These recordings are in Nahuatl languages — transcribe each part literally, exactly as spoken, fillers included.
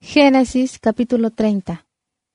Génesis capítulo treinta.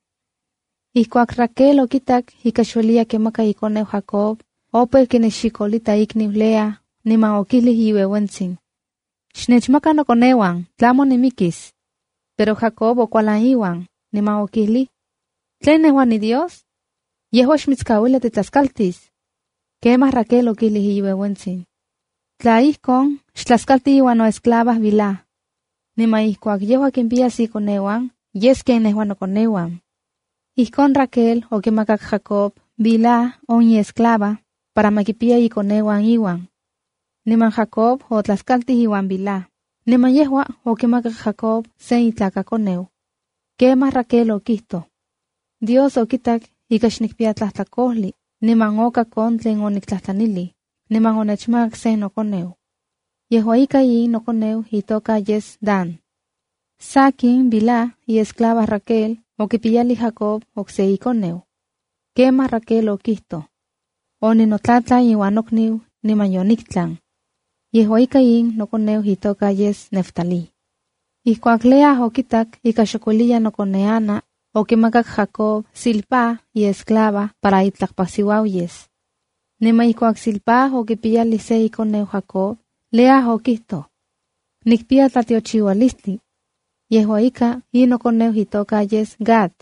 Ihkuak Raquel okitak ikaxuelia kemaka ikoneu Jacob, opel kinexxikolita ikniu Lea, niman okilih iueuentsin. Xnechmaka nokoneuan, tlamo nimikis. Pero Jacob okualan iwan, niman okilih, ¿tlen nehuan ni Dios? Yehua xmitzkauilia titlaskaltis. Kemah Raquel okilih iueuentsin. Tla ihkon, xtlaskalti iwan noesclavas Bilá. Niman ihkuak yehua kinpias ikoneuan, yes ken nehuan nokoneuan. Ihkon Raquel okimakak Jacob Bilá on iesclava para makipia ikoneuan iwan. Niman Jacob otlaskaltih iwan Bilá. Niman yehua okimakak Jacob sen itlakakoneu. Kemah Raquel okihto. Dios okitak ika xnikpia tlahtlakohli, niman okakon tlen oniktlahtlanili, niman onechmakak sen nokoneu. Yehua ika yin nokoneu itoka yes Dan. Sakin Bilá iesclava Raquel okipiyali Jacob okse ikoneu. Kemah Raquel okihto. Oninotlatlan iwan okniu niman yoniktlan. Yehua ika yin nokoneu itoka yes Neftalí. Ihkuak Lea okitak ika xokuelia nokoneana, okimakak Jacob Silpá iesclava para itlakpasiuauyes. Niman ihkuak Silpá okipiyali se ikoneu Jacob, Lea okihto. Nikpia tlatiochiualistli. Yehua ika yin nokoneu itoka yes Gad.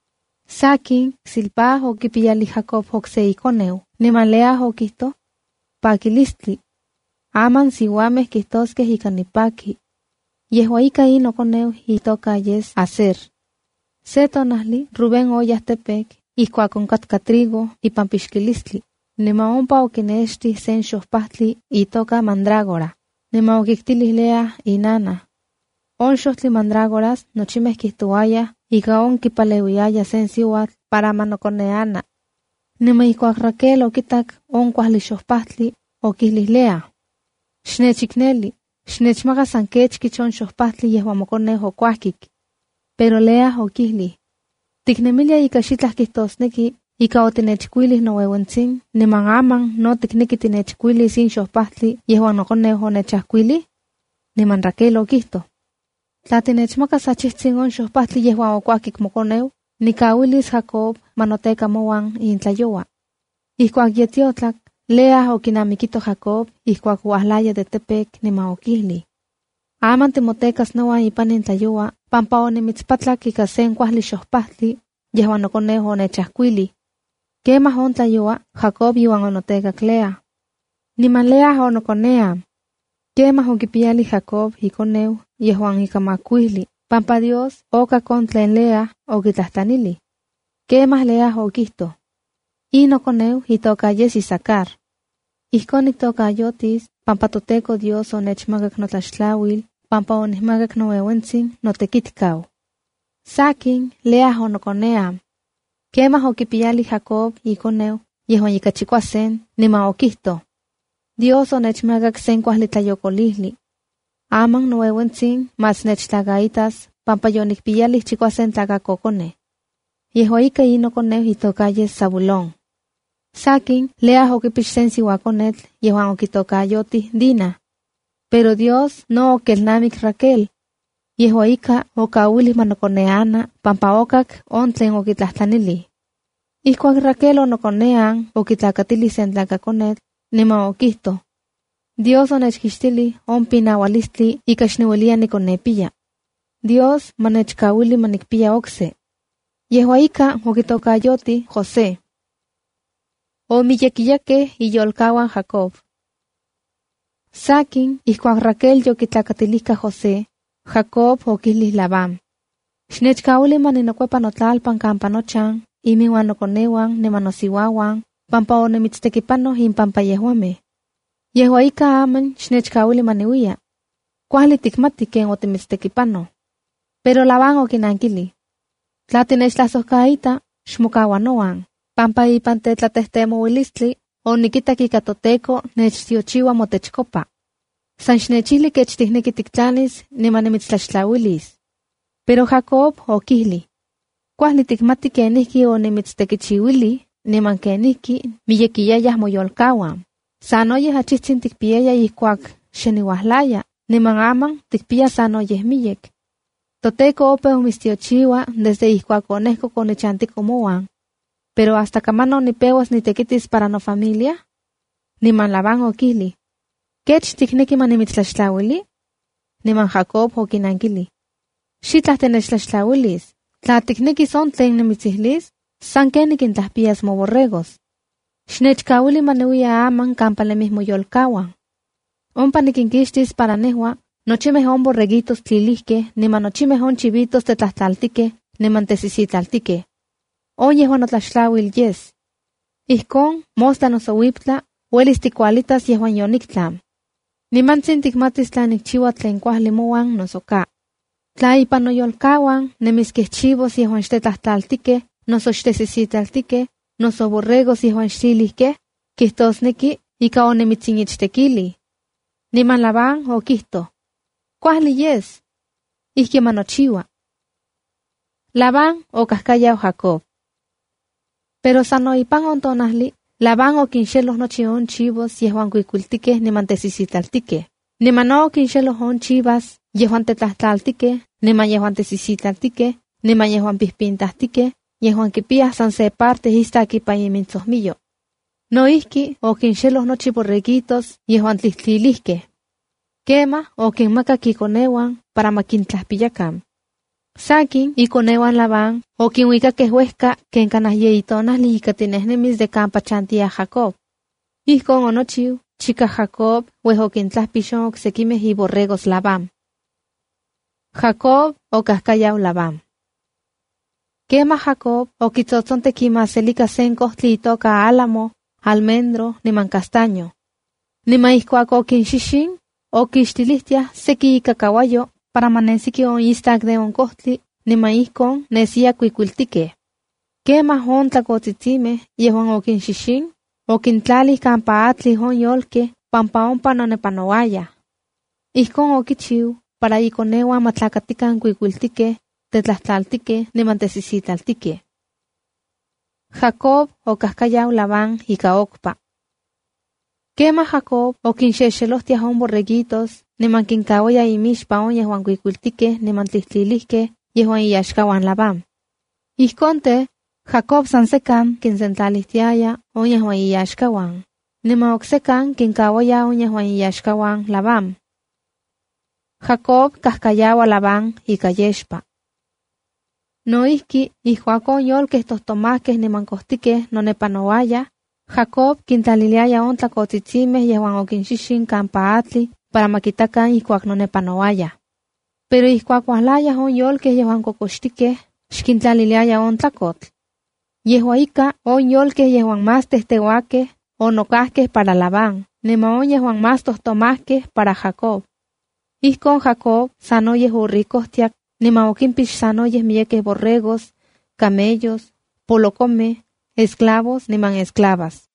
Sakin Silpá okipiyali Jacob okse ikoneu, niman Lea okihto. Pakilistli. Aman siuameh kihtoskeh ika nipaki. Yehua ika yin nokoneu itoka yes Aser. Se tonahli Rubén oyah tepek, ihkuak onkatka trigo ipan pixkilistli. Niman ompa okinexti sen xohpahtli itoka mandrágora. Niman okiktilih Lea inana. On xohtli mandrágoras nochimeh kihtoayah ika on kipaleuiaya sen siuatl para manokoneana. Niman ihkuak Raquel okitak on kuahli xohpahtli, okilih Lea. Xnechikneli, xnechmaka san kechkich on xohpahtli yehua mokoneu okuahkik. Pero Lea okilih. Tiknemilia ika xitlah kihtosneki ika otinechkuilih noueuentsin, niman aman no tikneki tinechkuilis in xohpahtli yehua nokoneu onechahkuilih? Niman Raquel okihto. Tla tinechmakas achihtsin on xohpahtli yehua okuahkik mokoneu, nikauilis Jacob manoteka mowan intlayoua. Ihkuak yetiotlak, Lea okinamikito Jacob ihkuak uahlaya de tepek niman okilih. Aman timotekas nowan ipan intlayoua, pampa onimitzpatlak ika sen kuahli xohpahtli yehua nokoneu onechahkuilih. Kemah on tlayoua, Jacob iwan onotekak Lea. Niman Lea onokonea. Kemah okipiyali Jacob ikoneu yehuan ika makuihli, pampa Dios okakon tlen Lea okitlahtlanili. Kemah Lea okihto. In okoneu itoka yes Isacar. Ihkon niktokayotis, pampa toteko Dios onechmakak notlaxtlauil, pampa onihmakak noueuentsin notekitkau. Sakin Lea onokonea. Kemah okipiyali Jacob ikoneu yehuan ika chikuasen, niman okihto. Dios onechmakak sen kuahli tlayokolihli. Aman noueuentsin mas nechtlakaitas, pampa yonikpiyalih chikuasen tlakakokone. Yehua ika yin nokoneu itoka yes Zabulón. Sakin Lea okipix sen siuakonetl yehuan okitokayotih Dina. Pero Dios no okelnamik Raquel. Yehua ika okauilih manokoneana, pampa okak on tlen okitlahtlanili. Ihkuak Raquel onokonean okitlakatilih sen tlakakonetl, niman okihto. Dios onechkixtilih on pinaualistli ika xniuelia nikonepia. Dios manechkauili manikpia okse. Yehua ika okitokayoti José. Omiyekiyakeh iyolkawan Jacob. Sakin ihkuak Raquel yokitlakatilihka José, Jacob okilih Labán. Xnechkauili maninokuepa notlalpan kampa nochan, iminuan nokoneuan niman nosiuauan, pampa onimitztekipanoh impampa yehuameh. Yehua ika aman xnechkauili maniuia. Kuahli tikmati ken otimitztekipanoh. Pero Labán okinankili. Tla tinechtlasohkaita, xmokaua nowan, pampa ipan tetlatehtemoilistli, onikitak ika toteko nechtiochiua motechkopa. San xnechili kech tihneki tiktlanis niman nimitztlaxtlauilis. Pero Jacob okihli. Kuahli tikmati kenihki onimitztekichiuili, niman kenihki miyekiyayah moyolkawan. Sanoyeh achihtsin tikpiyaya ihkuak xeniuahlaya, niman aman tikpia sanoyeh miyek. Toteco ope umistiochiwa desde ihcuaconesco conechanti como wan. Pero hasta camano ni pewas ni tequitis para no familia. Ni man Labán okili. Kech tikneki manimitlashtlawili? Ni man Jacob okinankili. Xitlah tenechtlashtlawillis. Tla tikneki son tlen nimitzihlis, san kenik intlapias mo borregos. Xnechkawili maneuia aman campale mismo yolkawan. Ompa nikinkixtis para nehua, nochimeh on borreguitos tlilihke, niman nochimeh on chivitos tetlahtlaltike, niman tesisitlaltike. On yehuan otlaxtlawil yes. Ihkon, mostla nosowiptla, uelis tikualitas yehuan yoniktlam. Nimantzin tikmatis tla nikchiwa tlen kuahli moan nosoka. Tla ipan noyolkawan, nemiskeh chivos yehuan xtetlahtlaltike, noso xtesisitlaltike, noso borregos yehuan xtilihke, kihtosneki, ika onemitzinyichtekili. Niman Labán okihto. Kuahli yes. Ihki manochiwa. Labán okahkayao Jacob. Pero sano ipan on tonahli, Labán okinxelos nochi on chivos yehuan kuikultike niman tesisitlaltike. Niman no okinxelos on chivas yehuan tetlahtlaltike, niman yehuan tesisitlaltike, niman yehuan pihpintahtike, yehuan kipiah san se parte hista kipan imintzojmillo. No ihki okinxelos nochi borreguitos yehuan tlihtlilihke. Kema okinmakak ikonewan para makintlahpiyakan. Sakin ikonewan Labán okinhuikakeh huehka ken kanah yeitonas ika de campa chantia Jacob. Ihkon onochiu, chika Jacob weh okintlahpixon oksekimeh iborregos Labán. Jacob okahkayao Labán. Kema Jacob okitzotzonte kimaselika sen kohtli itoka álamo, almendro, niman castaño. Nima ihkuak okinxixin, okixtilihtiah seki ika kawayo para manesiki on istak de on kohtli, nima ihkon nesia kuikultike. Kema on tlakotzitzimeh yehuan okinxixin, okintlalih kampa atli on yolke, pampa ompa nonepanowaya. Ihkon okichiu para ikonewan matlakatikan kuikultike, tetlahtlaltike, niman tesisitlaltike. Jacob okahkayao Labán ika okpa. Kema Jacob okinxexelohtiah on borreguitos, niman kinkawaya imixpa on yehuan kuikultike, niman tlihtlilihke, yehuan iyaxkawan Labán. Ihkonte, Jacob san sekan kinsentlalihtiaya on yehuan iyaxkawan, niman oksekan kinkawaya on yehuan iyaxkawan Labán. Jacob kahkayawa Labán ika yexpa. Noihki, ihkuakon yolkeh tohtomakeh niman kohtikeh nonepanowaya, Jacob kintlaliliaya on tlakotzitzimeh yehuan okinxixin kampa atli para makitakan ihkuak nonepanowaya. Pero ihkuak wahlaya on yolkeh yehuan kokoxtikeh, xkintlaliliaya on tlakotl. Yehua ika on yolkeh yehuan más tehteuakeh onokahkeh para Labán, niman on yehuan más tohtomahkeh para Jacob. Ihkon Jacob sanoyeh urrikohtiak, niman okinpix sanoyeh miekeh borregos, camellos, polocomeh, esclavos niman esclavas.